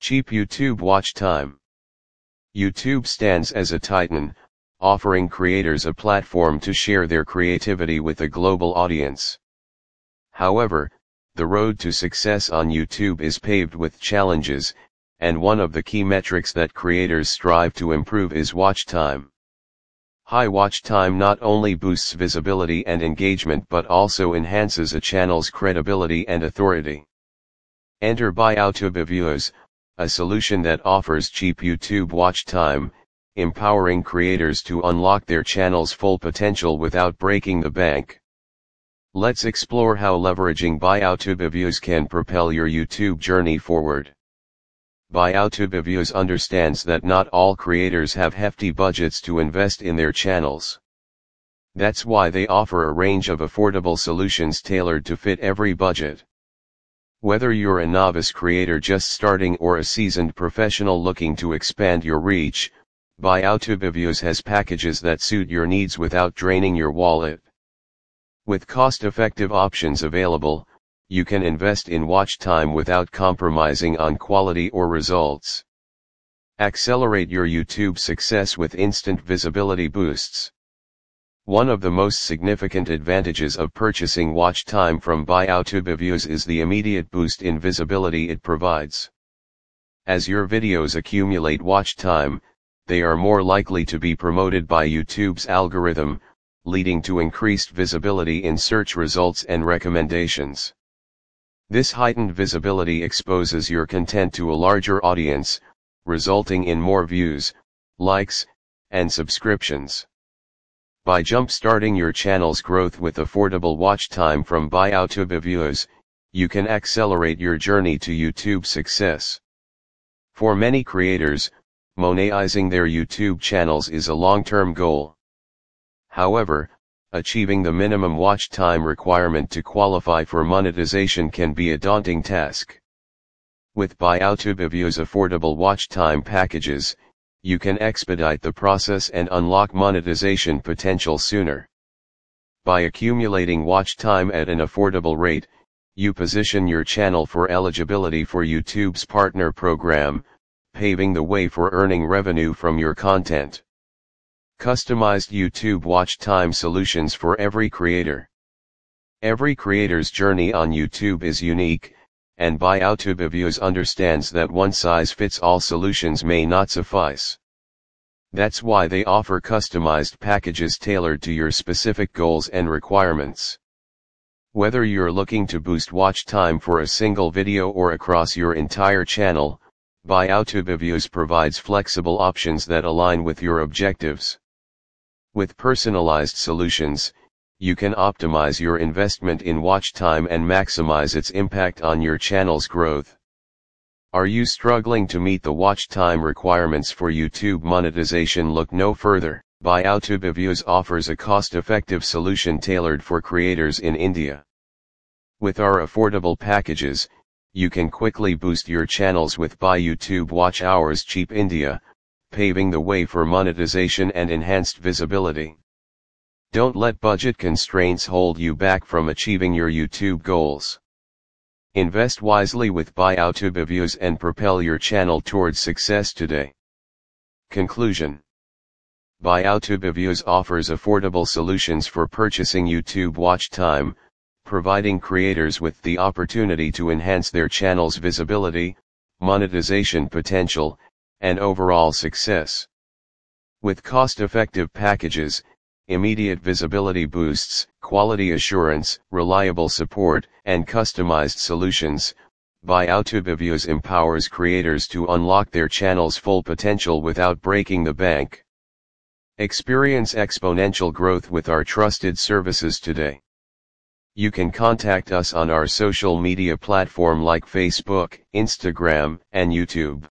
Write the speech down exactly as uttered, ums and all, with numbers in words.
Cheap YouTube watch time. YouTube stands as a titan, offering creators a platform to share their creativity with a global audience. However, the road to success on YouTube is paved with challenges, and one of the key metrics that creators strive to improve is watch time. High watch time not only boosts visibility and engagement but also enhances a channel's credibility and authority. Enter BuyOuTubeViews, a solution that offers cheap YouTube watch time, empowering creators to unlock their channel's full potential without breaking the bank. Let's explore how leveraging BuyOuTubeViews can propel your YouTube journey forward. BuyOuTubeViews understands that not all creators have hefty budgets to invest in their channels. That's why they offer a range of affordable solutions tailored to fit every budget. Whether you're a novice creator just starting or a seasoned professional looking to expand your reach, BuyOuTubeViews has packages that suit your needs without draining your wallet. With cost-effective options available, you can invest in watch time without compromising on quality or results. Accelerate your YouTube success with instant visibility boosts. One of the most significant advantages of purchasing watch time from BuyOuTubeViews is the immediate boost in visibility it provides. As your videos accumulate watch time, they are more likely to be promoted by YouTube's algorithm, leading to increased visibility in search results and recommendations. This heightened visibility exposes your content to a larger audience, resulting in more views, likes, and subscriptions. By jump-starting your channel's growth with affordable watch time from BuyOuTubeViews, you can accelerate your journey to YouTube success. For many creators, monetizing their YouTube channels is a long-term goal. However, achieving the minimum watch time requirement to qualify for monetization can be a daunting task. With BuyOuTubeViews' affordable watch time packages, you can expedite the process and unlock monetization potential sooner. By accumulating watch time at an affordable rate, you position your channel for eligibility for YouTube's partner program, paving the way for earning revenue from your content. Customized YouTube watch time solutions for every creator. Every creator's journey on YouTube is unique, and BuyOuTubeViews understands that one-size-fits-all solutions may not suffice. That's why they offer customized packages tailored to your specific goals and requirements. Whether you're looking to boost watch time for a single video or across your entire channel, BuyOuTubeViews provides flexible options that align with your objectives. With personalized solutions, you can optimize your investment in watch time and maximize its impact on your channel's growth. Are you struggling to meet the watch time requirements for YouTube monetization? Look no further. BuyOuTubeViews offers a cost-effective solution tailored for creators in India. With our affordable packages, you can quickly boost your channels with BuyOuTube Watch Hours Cheap India, paving the way for monetization and enhanced visibility. Don't let budget constraints hold you back from achieving your YouTube goals. Invest wisely with BuyOuTubeViews and propel your channel towards success today. Conclusion. BuyOuTubeViews offers affordable solutions for purchasing YouTube watch time, providing creators with the opportunity to enhance their channel's visibility, monetization potential, and overall success. With cost-effective packages, immediate visibility boosts, quality assurance, reliable support, and customized solutions, BuyOuTubeViews empowers creators to unlock their channel's full potential without breaking the bank. Experience exponential growth with our trusted services today. You can contact us on our social media platform like Facebook, Instagram, and YouTube.